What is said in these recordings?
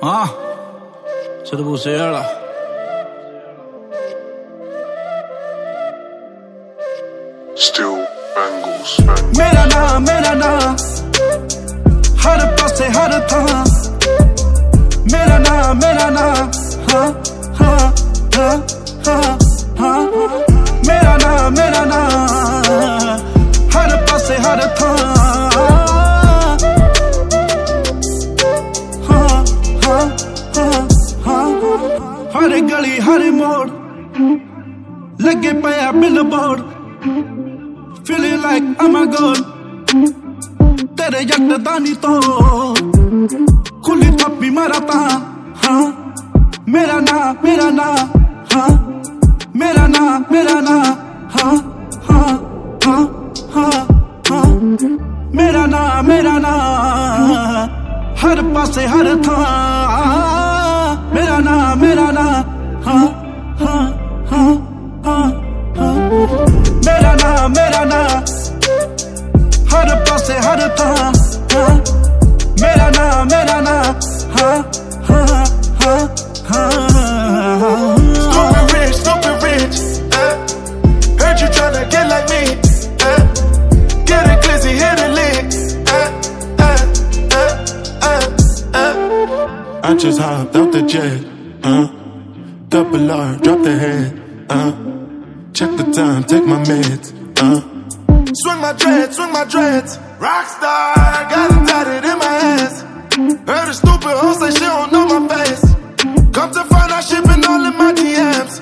Ah, se te pusiera. Still bangles. मेरा ना हर पासे हर थां मेरा ना हाँ हाँ हाँ हाँ हाँ मेरा ना हर पासे हर थां हाँ हाँ हाँ हाँ हर गली हर मोड़ लगे पया billboard feeling like I'm a god तेरे यकदानी तो खुली थप्पी मरता हाँ मेरा ना हाँ मेरा ना हाँ हाँ हाँ हाँ हाँ मेरा ना हर पासे हर था मेरा ना हाँ हाँ हाँ हाँ हाँ मेरा ना हर पासे हर था मेरा ना हाँ हाँ हाँ हाँ Stupid rich, heard you tryna get like me, get a glizzy, hit a lick, I just hopped out the jet, double R, drop the head, check the time, take my meds, swing my dreads, rockstar, got it tatted in my hands. Heard a stupid hoe say she don't know my face. Come to find out she been all in my DMs.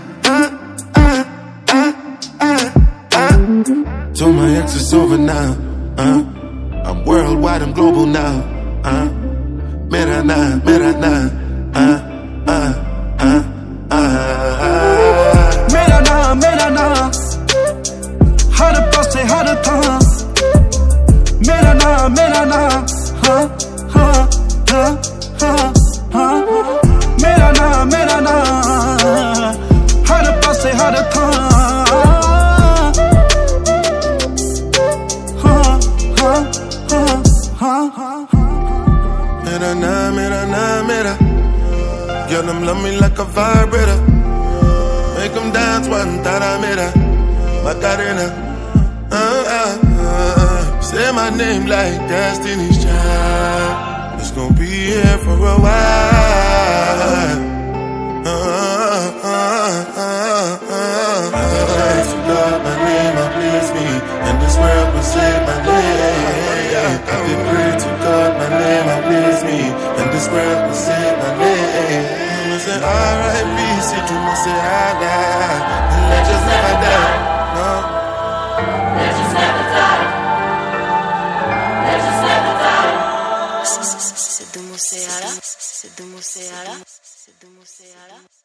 Told my ex it's over now. I'm worldwide, I'm global now. Mera na. मेरा ना हर पासे हर था मेरा ना हाँ हाँ हाँ हाँ हाँ मेरा ना हर पासे हर था हाँ हाँ हाँ हाँ Mera. Girl, them love me like a vibrator. Make them dance one mera. Macarena. Say my name like Destiny's Child. It's gonna be here for a while. God, my name, I please me, and this world will say my name. I did pray to God, my name, I please me, and this world will say my name. I say R.I.P. See you must say I die, and let's just never die. No. Let's just never die. Let's just never die. C'est de mon Seara.